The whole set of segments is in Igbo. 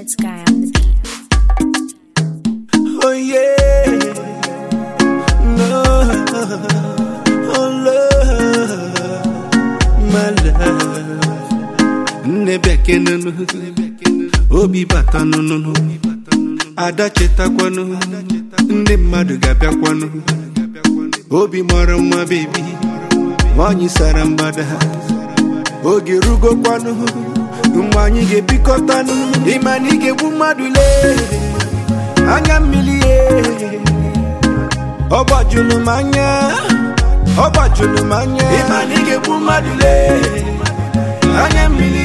Sky on the beat. Oh yeah, no, oh love, my love. Nebekenunu, obi batanunu, adacheta kwanu, nde mmadụ gabịa kwanu. Obi mara mma baby, nwanyị sara mbada. Oge rugo kwanu, mgbe anyị ga-ebikọtanụ. Ịma na ị ga-egbu mmadụ lee, anya mmiri ọ gbajuru m anya, ọ gbajuru m anya. Ịma na ị ga-egbu mmadụ lee, anya mmiri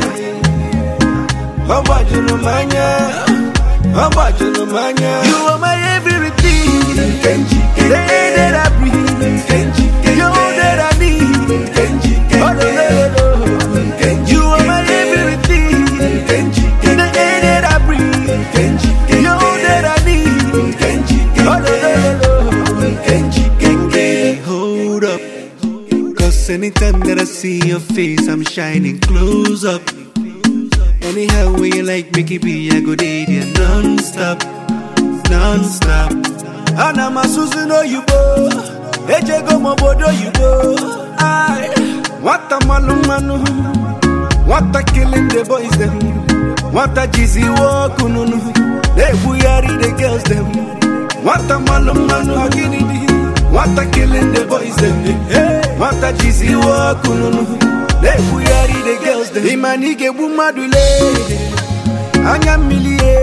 ọ gbajuru m anya, ọ gbajuru m anya. You are my everything, Kenji, the air that I breathe, Kenji, you all that I need, Kenji, oh no no no, Kenji. You are my everything, Kenji, the air that I breathe, Kenji, you all that I need, Kenji, oh no no no, Kenji, Kenji. Hold up, 'cause anytime that I see your face, I'm shining close up. Anyhow when you like Mickey B, I go date you non-stop, non-stop. And I'm a Susan Oyubo, Ejego Mobodo Yubo. I what a malumanu, what a killing the boys them, what a jizzy walk ununu, they buyari the girls them. What a malumanu, what a killing the boys them, what a jizzy walk ununu, they buyari the girls them. Imanike bumadule, anya milie.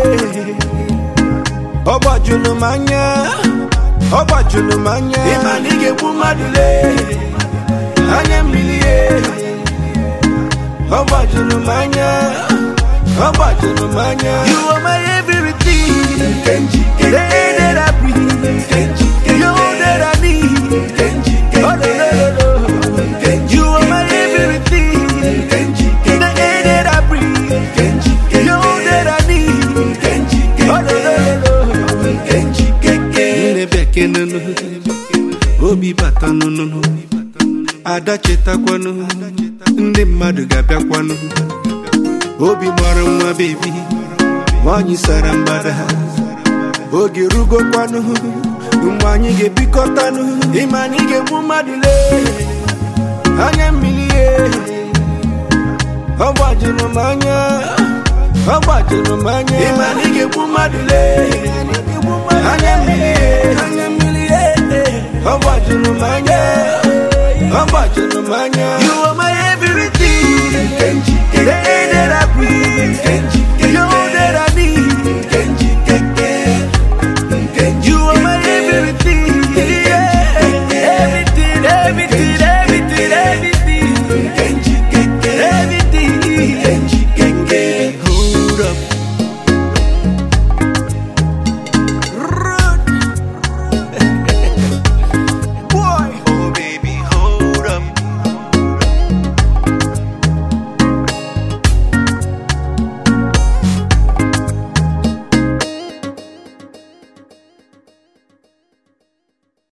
Oba julumanya, oba julumanya. Ịma na ị ga-egbu mmadụ lee, anya mmiri oba julumanya, oba julumanya. You are my everything, Kenji, the air that I breathe, Kenji, you all that I need, Kenji, oh no no no, Kenji. You are my everything, Kenji, the air that I breathe, Kenji, you all that I need, Kenji, oh no no no. Nebekenunu, obi batanunu, adacheta kwanu, ndị mmadụ gabịa kwanu. Obi mara mma baby, nwanyị sara mbada. Oge rugo kwanu, mgbe anyị ga-ebikọtanụ. Ịma na ị ga-egbu mmadụ lee, anya mmiri ọ gbajuru m anya, ọ gbajuru m anya. Ịma na ị ga-egbu mmadụ lee, anya mmiri ọ gbajuru m anya, ọ gbajuru m anya. You are my